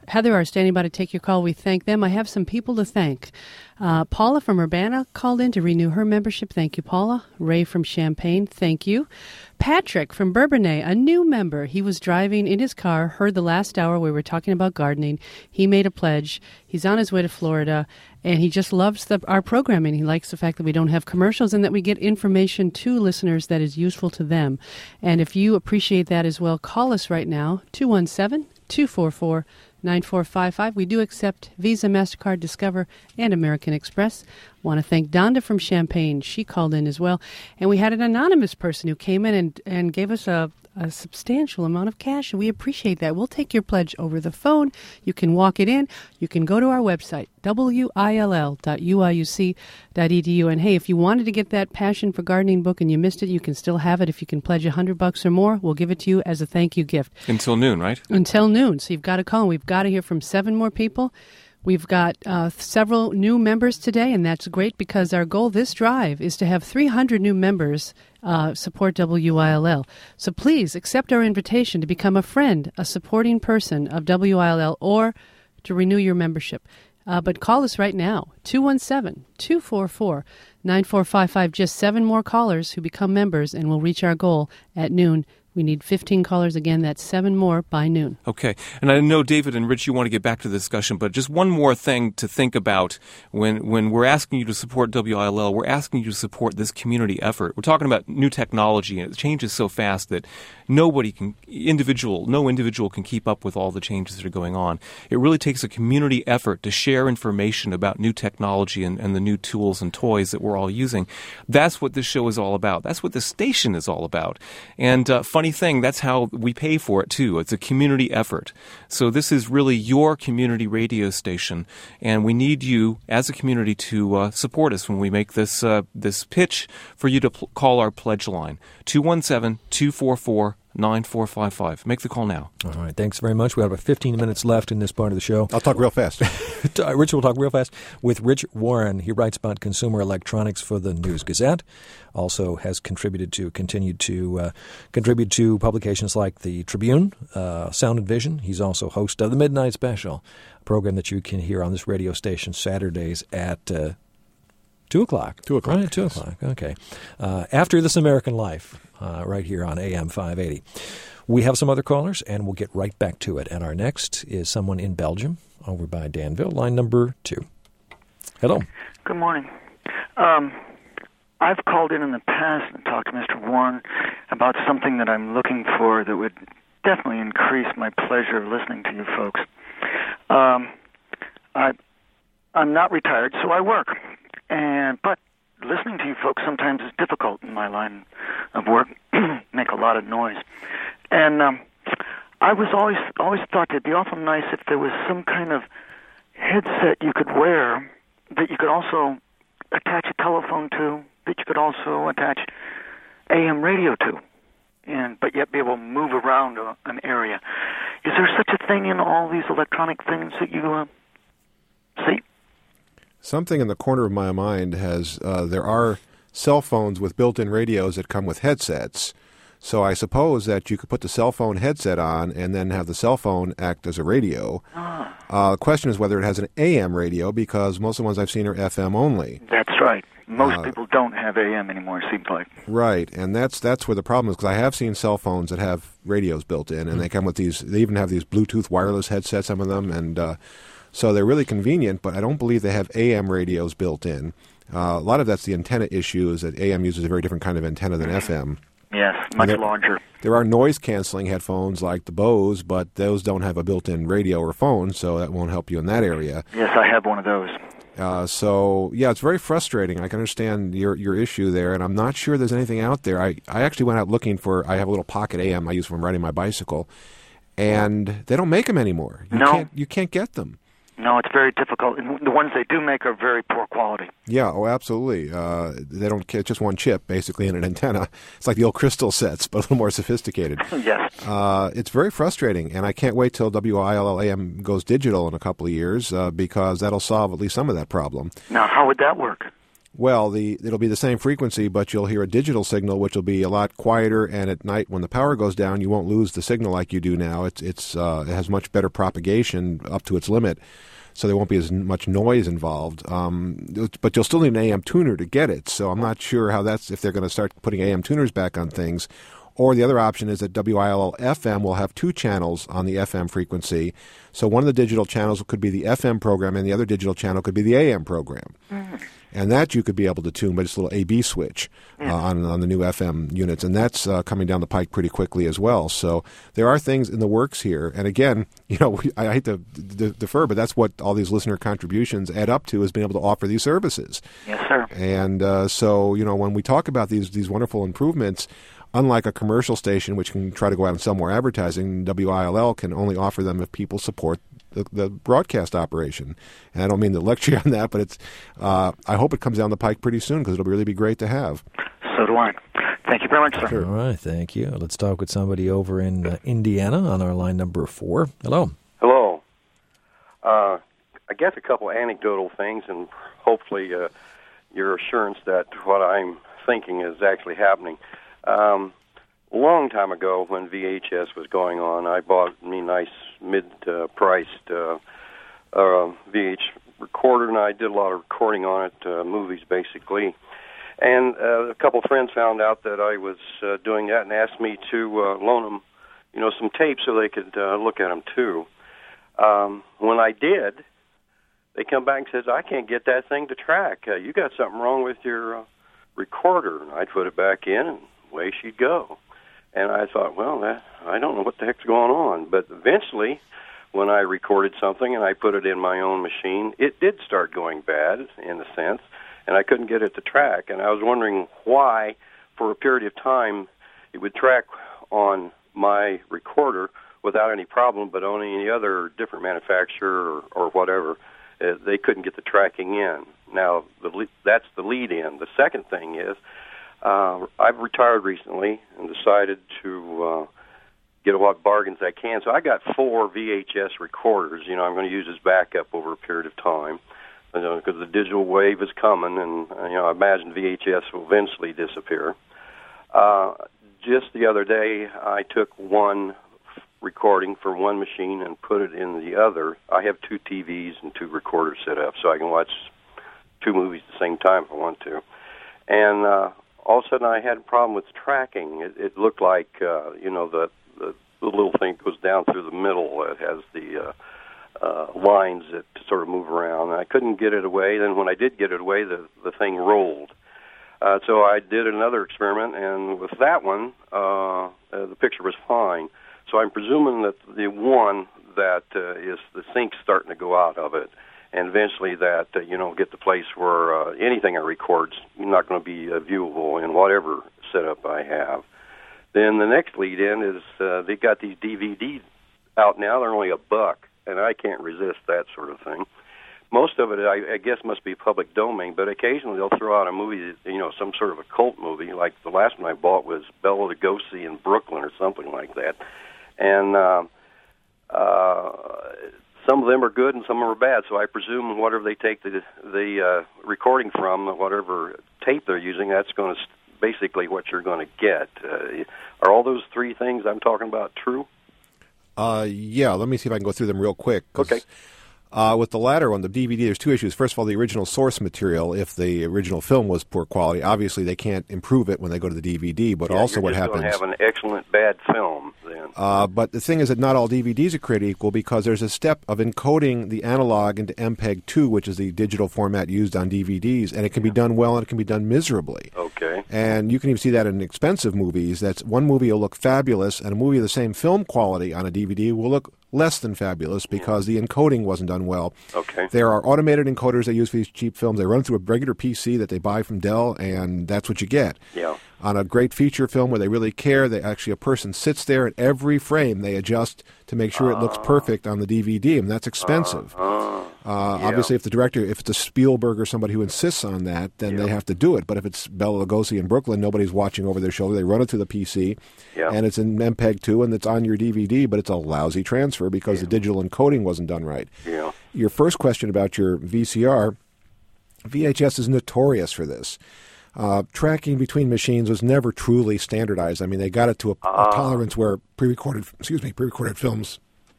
F: Heather are standing by to take your call. We thank them. I have some people to thank. Uh, Paula from Urbana called in to renew her membership. Thank you, Paula. Ray from Champaign, thank you. Patrick from Bourbonnais, a new member. He was driving in his car, heard the last hour we were talking about gardening. He made a pledge. He's on his way to Florida, and he just loves the, our programming. He likes the fact that we don't have commercials and that we get information to listeners that is useful to them. And if you appreciate that as well, call us right now, two one seven, two four four, nine four five five. We do accept Visa, MasterCard, Discover, and American Express. Want to thank Donda from Champaign. She called in as well. And we had an anonymous person who came in and, and gave us a, a substantial amount of cash. We appreciate that. We'll take your pledge over the phone. You can walk it in. You can go to our website, W I L L dot U I U C dot E D U. And hey, if you wanted to get that Passion for Gardening book and you missed it, you can still have it. If you can pledge a hundred bucks or more, we'll give it to you as a thank you gift.
E: Until noon, right?
F: Until noon. So you've got to call. We've got to hear from seven more people. We've got uh, several new members today, and that's great because our goal this drive is to have three hundred new members uh, support W I L L. So please accept our invitation to become a friend, a supporting person of W I L L, or to renew your membership. Uh, but call us right now, two one seven, two four four, nine four five five. Just seven more callers who become members, and we'll reach our goal at noon. We need fifteen callers. Again, that's seven more by noon.
E: Okay. And I know, David and Rich, you want to get back to the discussion, but just one more thing to think about when when we're asking you to support W I L L, we're asking you to support this community effort. We're talking about new technology, and it changes so fast that nobody can, individual, no individual can keep up with all the changes that are going on. It really takes a community effort to share information about new technology and, and the new tools and toys that we're all using. That's what this show is all about. That's what this station is all about. And uh, funny thing, that's how we pay for it too. It's a community effort. So this is really your community radio station, and we need you as a community to uh, support us when we make this uh, this pitch for you to pl- call our pledge line, two one seven, two four four, nine four five five. Make the call now.
A: All right. Thanks very much. We have about fifteen minutes left in this part of the show.
B: I'll talk real fast.
A: Rich will talk real fast with Rich Warren. He writes about consumer electronics for the News Gazette. Also has contributed to, continued to uh, contribute to publications like the Tribune, uh, Sound and Vision. He's also host of the Midnight Special, a program that you can hear on this radio station Saturdays at uh, two o'clock.
B: Two o'clock.
A: Right, two
B: yes.
A: o'clock. Okay. Uh, after This American Life, uh, right here on A M five eighty. We have some other callers, and we'll get right back to it. And our next is someone in Belgium, over by Danville, line number two. Hello.
G: Good morning. Um, I've called in in the past and talked to Mister Warren about something that I'm looking for that would definitely increase my pleasure of listening to you folks. Um, I, I'm not retired, so I work, and but listening to you folks sometimes is difficult in my line of work. Make a lot of noise. And um, I was always always thought it'd be awful nice if there was some kind of headset you could wear that you could also attach a telephone to, that you could also attach A M radio to, and but yet be able to move around a, an area. Is there such a thing in all these electronic things that you uh, see?
B: Something in the corner of my mind has, uh, there are cell phones with built-in radios that come with headsets. So I suppose that you could put the cell phone headset on and then have the cell phone act as a radio.
G: Ah.
B: Uh, the question is whether it has an A M radio, because most of the ones I've seen are F M only.
G: That's right. Most
B: Uh,
G: people don't have A M anymore, it seems like.
B: Right, and that's that's where the problem is, because I have seen cell phones that have radios built in, and mm-hmm. they come with these, they even have these Bluetooth wireless headsets, some of them, and uh, so they're really convenient, but I don't believe they have A M radios built in. Uh, a lot of that's the antenna issue, is that A M uses a very different kind of antenna than F M.
G: Yes, much
B: there,
G: larger.
B: There are noise-canceling headphones like the Bose, but those don't have a built-in radio or phone, so that won't help you in that area.
G: Yes, I have one of those.
B: Uh, so, yeah, it's very frustrating. I can understand your your issue there, and I'm not sure there's anything out there. I, I actually went out looking for, I have a little pocket A M I use when I'm riding my bicycle, and they don't make them anymore. You
G: no.
B: Can't, you can't get them.
G: No, it's very difficult. And the ones they do make are very poor quality.
B: Yeah, oh, absolutely. Uh, they don't. It's just one chip, basically, in an antenna. It's like the old crystal sets, but a little more sophisticated.
G: Yes.
B: Uh, it's very frustrating, and I can't wait till W I L L A M goes digital in a couple of years, uh, because that'll solve at least some of that problem.
G: Now, how would that work?
B: Well, the it'll be the same frequency, but you'll hear a digital signal, which will be a lot quieter. And at night, when the power goes down, you won't lose the signal like you do now. It's it's uh, it has much better propagation up to its limit, so there won't be as much noise involved. Um, but you'll still need an A M tuner to get it. So I'm not sure how that's if they're going to start putting A M tuners back on things. Or the other option is that W I L L F M will have two channels on the F M frequency. So one of the digital channels could be the F M program, and the other digital channel could be the A M program. Mm-hmm. And that you could be able to tune by just a little A B switch uh, on on the new F M units, and that's uh, coming down the pike pretty quickly as well. So there are things in the works here. And again, you know, we, I hate to d- defer, but that's what all these listener contributions add up to, is being able to offer these services.
G: Yes, sir.
B: And uh, so, you know, when we talk about these these wonderful improvements, unlike a commercial station, which can try to go out and sell more advertising, W I L L can only offer them if people support the, the broadcast operation. And I don't mean to lecture you on that, but it's. Uh, I hope it comes down the pike pretty soon, because it'll really be great to have.
G: So do I. Thank you very much, sir.
B: Sure.
A: All right, thank you. Let's talk with somebody over in uh, Indiana on our line number four. Hello.
H: Hello. Uh, I guess a couple anecdotal things, and hopefully uh, your assurance that what I'm thinking is actually happening. Um, a long time ago, when V H S was going on, I bought me nice mid-priced uh, uh, V H recorder, and I did a lot of recording on it, uh, movies basically. And uh, a couple of friends found out that I was uh, doing that and asked me to uh, loan them, you know, some tapes so they could uh, look at them too. Um, when I did, they come back and says, "I can't get that thing to track. Uh, you got something wrong with your uh, recorder." And I'd put it back in, and away she'd go. And I thought, well, that, I don't know what the heck's going on. But eventually, when I recorded something and I put it in my own machine, it did start going bad, in a sense, and I couldn't get it to track. And I was wondering why, for a period of time, it would track on my recorder without any problem, but on any other different manufacturer or, or whatever, uh, they couldn't get the tracking in. Now, the le- that's the lead-in. The second thing is, uh, I've retired recently and decided to uh, get what bargains I can. So I got four V H S recorders. You know, I'm going to use as backup over a period of time, because uh, the digital wave is coming, and uh, you know, I imagine V H S will eventually disappear. Uh, just the other day, I took one recording for one machine and put it in the other. I have two T Vs and two recorders set up, so I can watch two movies at the same time if I want to. And uh, all of a sudden, I had a problem with tracking. It, it looked like, uh, you know, the, the the little thing goes down through the middle. It has the uh, uh, lines that sort of move around. And I couldn't get it away. Then when I did get it away, the, the thing rolled. Uh, so I did another experiment, and with that one, uh, uh, the picture was fine. So I'm presuming that the one that uh, is the sink's starting to go out of it, and eventually that, uh, you know, get the place where uh, anything I record's not going to be uh, viewable in whatever setup I have. Then the next lead-in is uh, they got these D V Ds out now. They're only a buck, and I can't resist that sort of thing. Most of it, I, I guess, must be public domain, but occasionally they'll throw out a movie, that, you know, some sort of a cult movie. Like the last one I bought was Bela Lugosi in Brooklyn or something like that. And uh, uh, some of them are good and some of them are bad, so I presume whatever they take the, the uh, recording from, whatever tape they're using, that's going to basically what you're going to get. Uh, are all those three things I'm talking about true?
B: Uh, yeah, let me see if I can go through them real quick.
H: Okay.
B: Uh, with the latter one, the D V D, there's two issues. First of all, the original source material, if the original film was poor quality, obviously they can't improve it when they go to the D V D, but
H: yeah,
B: also
H: you're
B: what
H: just
B: happens...
H: going to have an excellent bad film then.
B: Uh, but the thing is that not all D V Ds are created equal, because there's a step of encoding the analog into M P E G two, which is the digital format used on D V Ds, and it can yeah. be done well and it can be done miserably.
H: Okay.
B: And you can even see that in expensive movies. That's one movie will look fabulous, and a movie of the same film quality on a D V D will look less than fabulous because the encoding wasn't done well.
H: Okay.
B: There are automated encoders they use for these cheap films. They run through a regular P C that they buy from Dell, and that's what you get.
H: Yeah.
B: On a great feature film where they really care, they actually a person sits there, and every frame they adjust to make sure uh, it looks perfect on the D V D, and that's expensive.
H: Uh, uh,
B: uh,
H: yeah.
B: Obviously, if the director, if it's a Spielberg or somebody who insists on that, then
H: yeah.
B: they have to do it. But if it's Bela Lugosi in Brooklyn, nobody's watching over their shoulder. They run it through the P C,
H: yeah.
B: and it's in M P E G two, and it's on your D V D, but it's a lousy transfer because
H: yeah.
B: the digital encoding wasn't done right.
H: Yeah.
B: Your first question about your V C R, V H S is notorious for this. Uh, tracking between machines was never truly standardized. I mean, they got it to a, a tolerance where pre-recorded, excuse me, pre-recorded films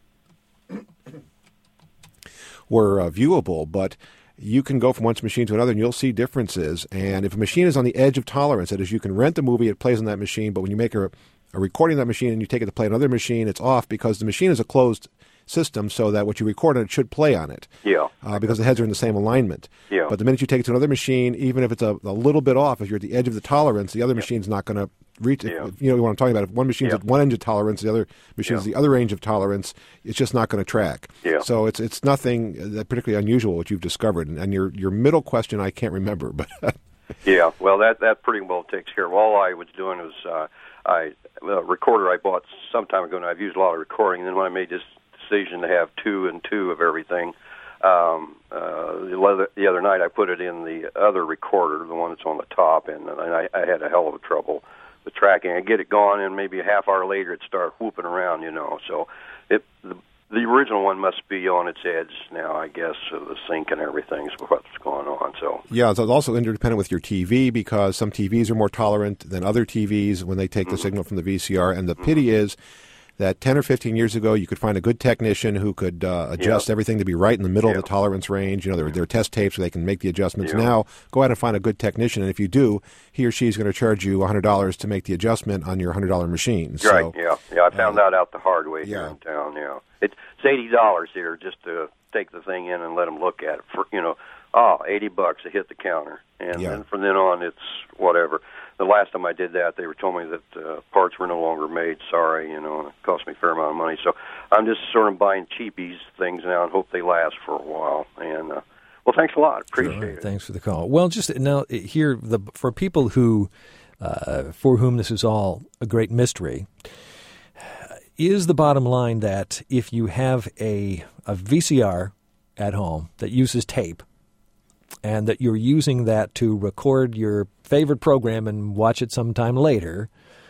B: were uh, viewable, but you can go from one machine to another and you'll see differences. And if a machine is on the edge of tolerance, that is, you can rent a movie, it plays on that machine, but when you make a, a recording of that machine and you take it to play on another machine, it's off because the machine is a closed system so that what you record on it should play on it.
H: Yeah.
B: Uh, because the heads are in the same alignment.
H: Yeah.
B: But the minute you take it to another machine, even if it's a, a little bit off, if you're at the edge of the tolerance, the other
H: yeah.
B: machine's not going to reach it.
H: Yeah.
B: You know what I'm talking about. If one machine's
H: yeah.
B: at one range of tolerance, the other machine's
H: yeah.
B: the other range of tolerance, it's just not going to track.
H: Yeah.
B: So it's it's nothing that particularly unusual what you've discovered. And, and your your middle question I can't remember, but
H: yeah, well that that pretty well takes care of all I was doing was uh, I a recorder I bought some time ago, and I've used a lot of recording. And then when I made this decision to have two and two of everything, um, uh, the, other, the other night I put it in the other recorder, the one that's on the top, and, and I, I had a hell of a trouble with tracking. I get it going, and maybe a half hour later it started whooping around, you know. So it the, the original one must be on its edge now, I guess, so the sync and everything's what's going on. So
B: yeah, so it's also interdependent with your T V because some T Vs are more tolerant than other T Vs when they take the mm-hmm. signal from the V C R. And the mm-hmm. pity is that ten or fifteen years ago, you could find a good technician who could uh, adjust
H: yeah.
B: everything to be right in the middle
H: yeah.
B: of the tolerance range. You know, there, there are test tapes where they can make the adjustments.
H: Yeah.
B: Now, go out and find a good technician, and if you do, he or she is going to charge you one hundred dollars to make the adjustment on your one hundred dollars machine.
H: Right,
B: so,
H: yeah. Yeah, I found uh, that out the hard way
B: yeah.
H: here in town, yeah. It's, it's eighty dollars here just to take the thing in and let them look at it. For, you know, oh, eighty bucks to hit the counter. And
B: yeah.
H: then from then on, it's whatever. The last time I did that, they were told me that uh, parts were no longer made. Sorry, you know, and it cost me a fair amount of money. So I'm just sort of buying cheapies things now and hope they last for a while. And uh, well, thanks a lot. Appreciate
A: sure.
H: it.
A: Thanks for the call. Well, just now here, the for people who, uh, for whom this is all a great mystery, is the bottom line that if you have a a V C R at home that uses tape, and that you're using that to record your favorite program and watch it sometime later,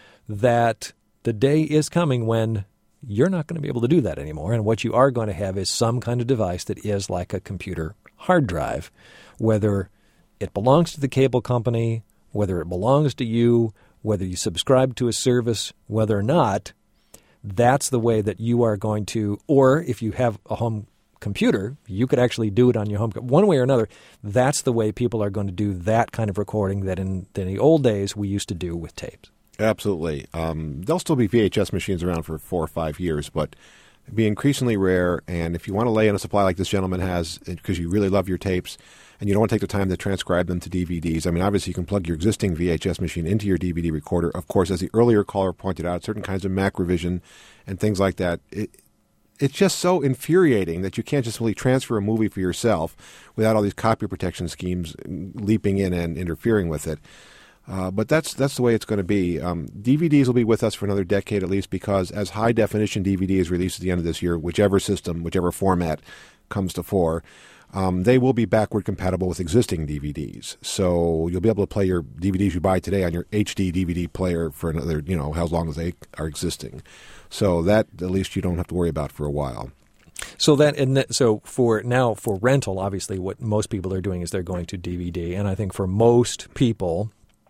A: that the day is coming when you're not going to be able to do that anymore. And what you are going to have is some kind of device that is like a computer hard drive, whether it belongs to the cable company, whether it belongs to you, whether you subscribe to a service, whether or not, that's the way that you are going to, or if you have a home computer, you could actually do it on your home computer. One way or another, that's the way people are going to do that kind of recording that in, in the old days we used to do with tapes.
B: Absolutely. Um, there'll still be V H S machines around for four or five years, but it'll be increasingly rare. And if you want to lay in a supply like this gentleman has, because you really love your tapes, and you don't want to take the time to transcribe them to D V Ds, I mean, obviously you can plug your existing V H S machine into your D V D recorder. Of course, as the earlier caller pointed out, certain kinds of Macrovision and things like that, it, it's just so infuriating that you can't just really transfer a movie for yourself without all these copy protection schemes leaping in and interfering with it. Uh, but that's that's the way it's going to be. Um, D V Ds will be with us for another decade at least, because as high-definition D V D is released at the end of this year, whichever system, whichever format comes to fore, um, they will be backward compatible with existing D V Ds. So you'll be able to play your D V Ds you buy today on your H D D V D player for another, you know, how long as they are existing. So that at least you don't have to worry about for a while.
A: So that and that, so for now for rental, obviously what most people are doing is they're going to D V D, and I think for most people,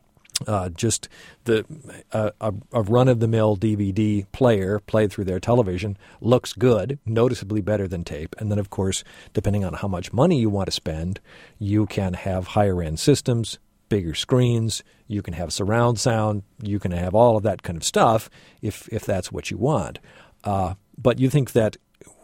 A: uh, just the uh, a, a run-of-the-mill D V D player played through their television looks good, noticeably better than tape. And then, of course, depending on how much money you want to spend, you can have higher-end systems, bigger screens, you can have surround sound, you can have all of that kind of stuff if if that's what you want. Uh, but you think that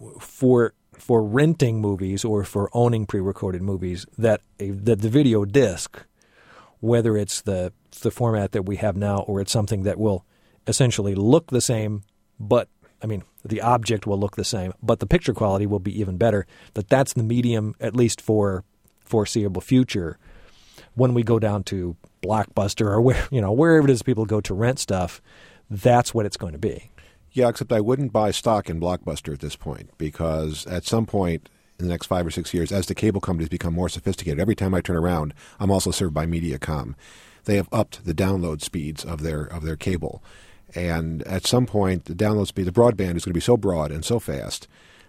A: for for renting movies or for owning pre-recorded movies, that a, that the video disc, whether it's the the format that we have now or it's something that will essentially look the same, but I mean the object will look the same, but the picture quality will be even better, that that's the medium, at least for foreseeable future, when we go down to Blockbuster or where, you know, wherever it is people go to rent stuff, that's what it's going to be.
B: Yeah, except I wouldn't buy stock in Blockbuster at this point, because at some point in the next five or six years, as the cable companies become more sophisticated, every time I turn around, I'm also served by Mediacom. They have upped the download speeds of their of their cable. And at some point, the download speed, the broadband is going to be so broad and so fast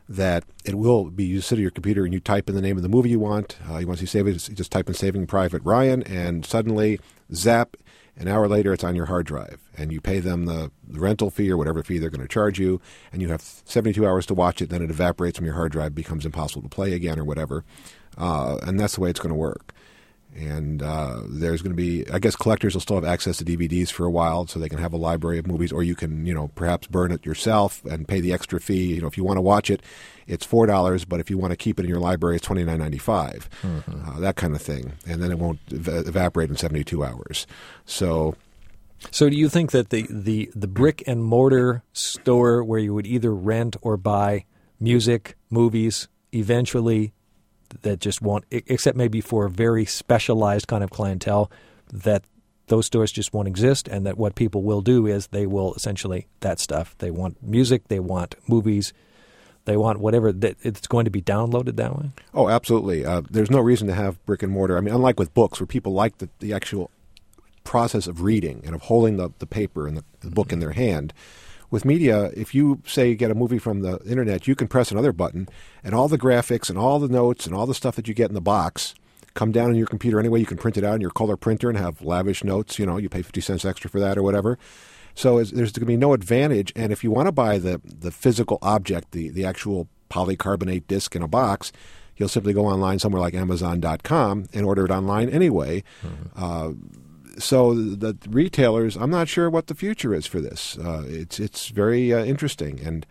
B: that it will be, you sit at your computer and you type in the name of the movie you want. Uh, you want to see save it, you just type in Saving Private Ryan, and suddenly, zap, an hour later it's on your hard drive. And you pay them the, the rental fee or whatever fee they're going to charge you, and you have seventy-two hours to watch it, then it evaporates from your hard drive, becomes impossible to play again or whatever. Uh, and that's the way it's going to work. And uh, there's going to be, I guess collectors will still have access to D V Ds for a while, so they can have a library of movies, or you can, you know, perhaps burn it yourself and pay the extra fee. You know, if you want to watch it, it's four dollars, but if you want to keep it in your library, it's twenty-nine ninety-five. Mm-hmm. Uh, that kind of thing, and then it won't ev- evaporate in seventy-two hours. So,
A: so do you think that the, the the brick and mortar store where you would either rent or buy music, movies, eventually, that just won't, except maybe for a very specialized kind of clientele, that those stores just won't exist, and that what people will do is they will essentially, that stuff, they want music, they want movies, they want whatever, that it's going to be downloaded that way?
B: Oh, absolutely. Uh, there's no reason to have brick and mortar. I mean, unlike with books where people like the, the actual process of reading and of holding the, the paper and the, the book in their hand, with media, if you, say, get a movie from the internet, you can press another button, and all the graphics and all the notes and all the stuff that you get in the box come down on your computer anyway. You can print it out in your color printer and have lavish notes. You know, you pay fifty cents extra for that or whatever. So there's going to be no advantage. And if you want to buy the, the physical object, the, the actual polycarbonate disc in a box, you'll simply go online somewhere like Amazon dot com and order it online anyway. Mm-hmm. Uh, So the retailers, I'm not sure what the future is for this. Uh, it's it's very uh, interesting, and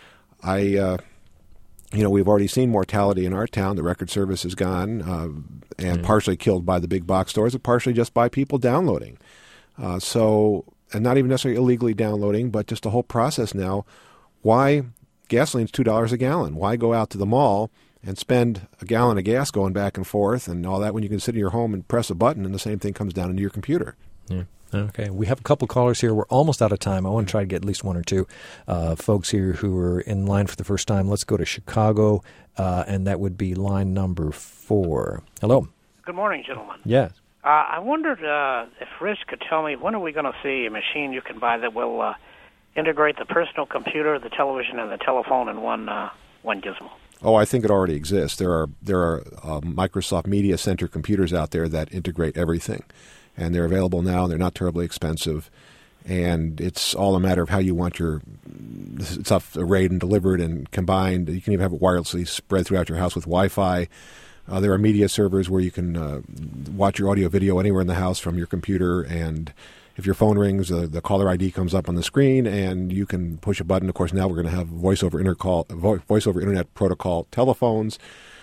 B: I, uh, you know, we've already seen mortality in our town. The record service is gone, uh, and mm-hmm. partially killed by the big box stores, and partially just by people downloading. Uh, so, and not even necessarily illegally downloading, but just the whole process now. Why gasoline's two dollars a gallon? Why go out to the mall and spend a gallon of gas going back and forth and all that when you can sit in your home and press a button and the same thing comes down into your computer?
A: Yeah. Okay. We have a couple callers here. We're almost out of time. I want to try to get at least one or two uh, folks here who are in line for the first time. Let's go to Chicago, uh, and that would be line number four. Hello.
I: Good morning, gentlemen.
A: Yes.
I: Uh, I wondered uh, if Rich could tell me, when are we going to see a machine you can buy that will uh, integrate the personal computer, the television, and the telephone in one uh, one gizmo?
B: Oh, I think it already exists. There are there are uh, Microsoft Media Center computers out there that integrate everything, and they're available now. They're not terribly expensive, and it's all a matter of how you want your stuff arrayed and delivered and combined. You can even have it wirelessly spread throughout your house with Wi-Fi. Uh, there are media servers where you can uh, watch your audio video anywhere in the house from your computer, and if your phone rings, uh, the caller I D comes up on the screen, and you can push a button. Of course, now we're going to have voice over intercall, voice over internet protocol telephones,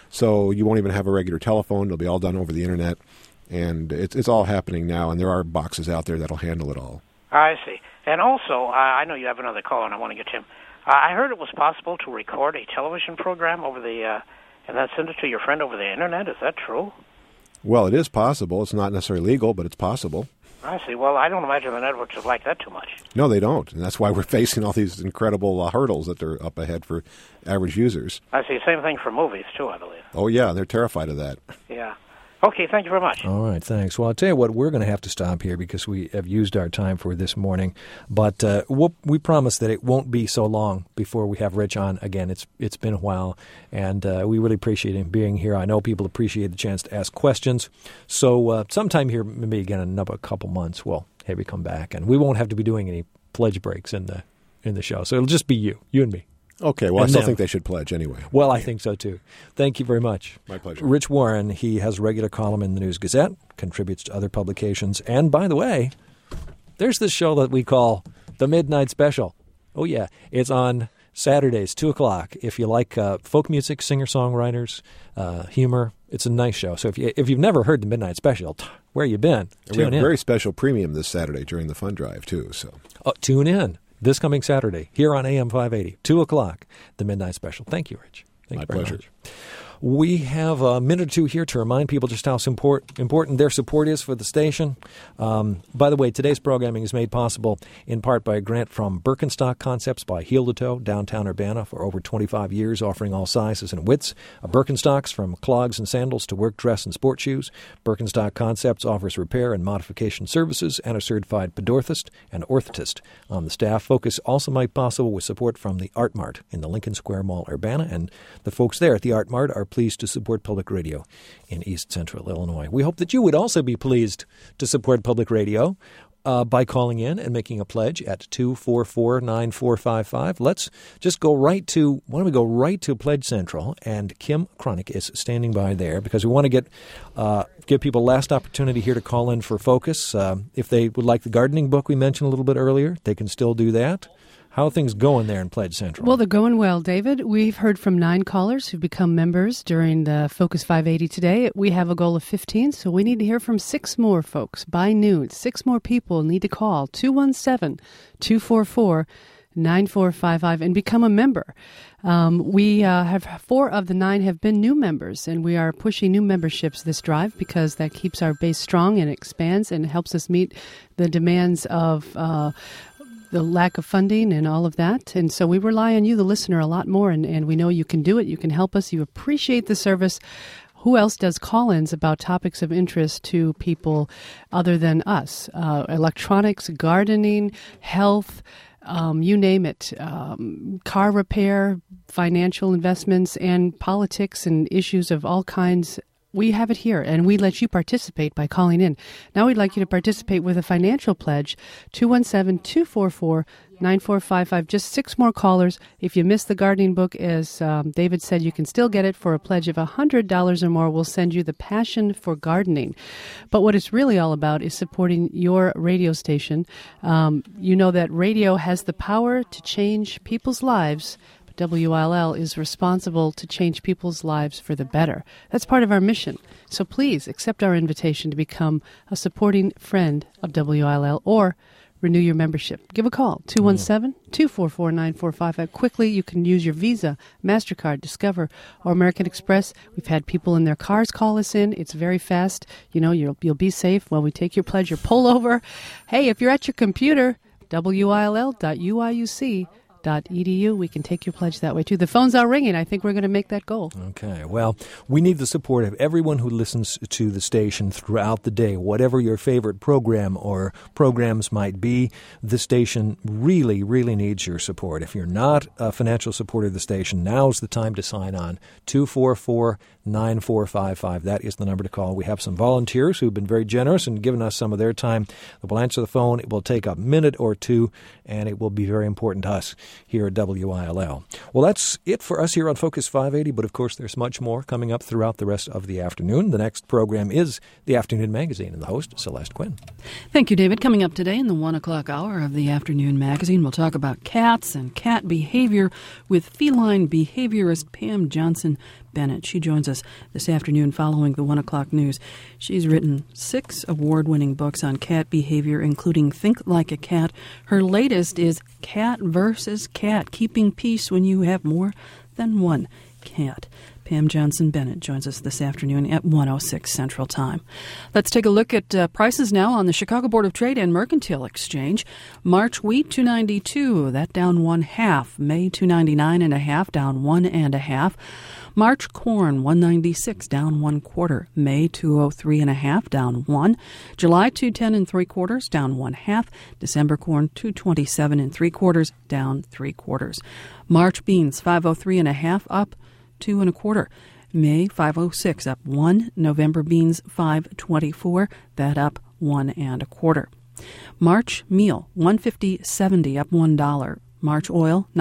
B: so you won't even have a regular telephone. It'll be all done over the internet, and it's it's all happening now. And there are boxes out there that'll handle it all.
I: I see. And also, uh, I know you have another caller, and I want to get to him. Uh, I heard it was possible to record a television program over the uh, and then send it to your friend over the internet. Is that true?
B: Well, it is possible. It's not necessarily legal, but it's possible.
I: I see. Well, I don't imagine the networks would like that too much.
B: No, they don't. And that's why we're facing all these incredible uh, hurdles that are up ahead for average users.
I: I see. Same thing for movies, too, I believe.
B: Oh, yeah. They're terrified of that.
I: Yeah. Okay, thank you very much.
A: All right, thanks. Well, I'll tell you what, we're going to have to stop here because we have used our time for this morning. But uh, we'll, we promise that it won't be so long before we have Rich on again. It's It's been a while, and uh, we really appreciate him being here. I know people appreciate the chance to ask questions. So uh, sometime here, maybe again in another couple months, we'll have you come back. And we won't have to be doing any pledge breaks in the in the show. So it'll just be you, you and me.
B: Okay, well,
A: and
B: I still
A: them.
B: think they should pledge anyway.
A: Well, I think so, too. Thank you very much.
B: My pleasure.
A: Rich Warren, he has a regular column in the News Gazette, contributes to other publications. And, by the way, there's this show that we call The Midnight Special. Oh, yeah. It's on Saturdays, two o'clock. If you like uh, folk music, singer-songwriters, uh, humor, it's a nice show. So if, you, if you've never heard The Midnight Special, where you been?
B: And
A: tune
B: we have
A: in.
B: a very special premium this Saturday during the fund drive, too. So
A: oh, tune in. This coming Saturday, here on A M five eighty, two o'clock, the Midnight Special. Thank you, Rich. Thank
B: My
A: you very
B: pleasure.
A: much. We have a minute or two here to remind people just how support, important their support is for the station. Um, by the way, today's programming is made possible in part by a grant from Birkenstock Concepts by Heel to Toe, downtown Urbana, for over twenty-five years, offering all sizes and widths of Birkenstocks, from clogs and sandals to work dress and sport shoes. Birkenstock Concepts offers repair and modification services and a certified podorthist and orthotist on the staff. Focus also made possible with support from the Art Mart in the Lincoln Square Mall, Urbana, and the folks there at the Art Mart are pleased to support public radio in East Central Illinois. We hope that you would also be pleased to support public radio uh, by calling in and making a pledge at two four four, nine four five five. Let's just go right to, why don't we go right to Pledge Central, and Kim Cronick is standing by there because we want to get uh, give people last opportunity here to call in for Focus. Uh, if they would like the gardening book we mentioned a little bit earlier, they can still do that. How are things going there in Pledge Central?
F: Well, they're going well, David. We've heard from nine callers who've become members during the Focus five eighty today. We have a goal of fifteen, so we need to hear from six more folks by noon. Six more people need to call two one seven, two four four, nine four five five and become a member. Um, we uh, have four of the nine have been new members, and we are pushing new memberships this drive because that keeps our base strong and expands and helps us meet the demands of uh the lack of funding and all of that. And so we rely on you, the listener, a lot more, and, and we know you can do it. You can help us. You appreciate the service. Who else does call-ins about topics of interest to people other than us? Uh, electronics, gardening, health, um, you name it, um, car repair, financial investments, and politics and issues of all kinds. We have it here, and we let you participate by calling in. Now we'd like you to participate with a financial pledge, two one seven, two four four, nine four five five. Just six more callers. If you missed the gardening book, as um, David said, you can still get it for a pledge of one hundred dollars or more. We'll send you the Passion for Gardening. But what it's really all about is supporting your radio station. Um, you know that radio has the power to change people's lives. W I L L is responsible to change people's lives for the better. That's part of our mission. So please accept our invitation to become a supporting friend of W I L L or renew your membership. Give a call, two one seven, two four four, nine four five five. Quickly, you can use your Visa, MasterCard, Discover, or American Express. We've had people in their cars call us in. It's very fast. You know, you'll, you'll be safe while we take your pledge or pull over. Hey, if you're at your computer, W I L L dot U I U C dot E D U. We can take your pledge that way, too. The phone's out ringing. I think we're going to make that goal.
A: Okay. Well, we need the support of everyone who listens to the station throughout the day. Whatever your favorite program or programs might be, the station really, really needs your support. If you're not a financial supporter of the station, now's the time to sign on. two four four, nine four five five. That is the number to call. We have some volunteers who've been very generous and given us some of their time. We'll answer the phone. It will take a minute or two, and it will be very important to us here at W I L L. Well, that's it for us here on Focus five eighty, but of course there's much more coming up throughout the rest of the afternoon. The next program is the Afternoon Magazine, and the host, Celeste Quinn.
J: Thank you, David. Coming up today in the one o'clock hour of the Afternoon Magazine, we'll talk about cats and cat behavior with feline behaviorist Pam Johnson Bennett. She joins us this afternoon following the one o'clock news. She's written six award-winning books on cat behavior, including Think Like a Cat. Her latest is Cat versus Cat, Keeping Peace When You Have More Than One Cat. Pam Johnson Bennett joins us this afternoon at one oh six Central Time. Let's take a look at uh, prices now on the Chicago Board of Trade and Mercantile Exchange. March wheat two ninety-two, that down one half. May two ninety-nine and a half, down one and a half. March corn one ninety-six, down one quarter. May two oh three and a half, down one. July two ten and three quarters, down one half. December corn two twenty-seven and three quarters, down three quarters. March beans five oh three and a half, up two and a quarter. May five oh six, up one. November beans five twenty-four, that up one and a quarter. March meal one fifty seventy, up one dollar. March oil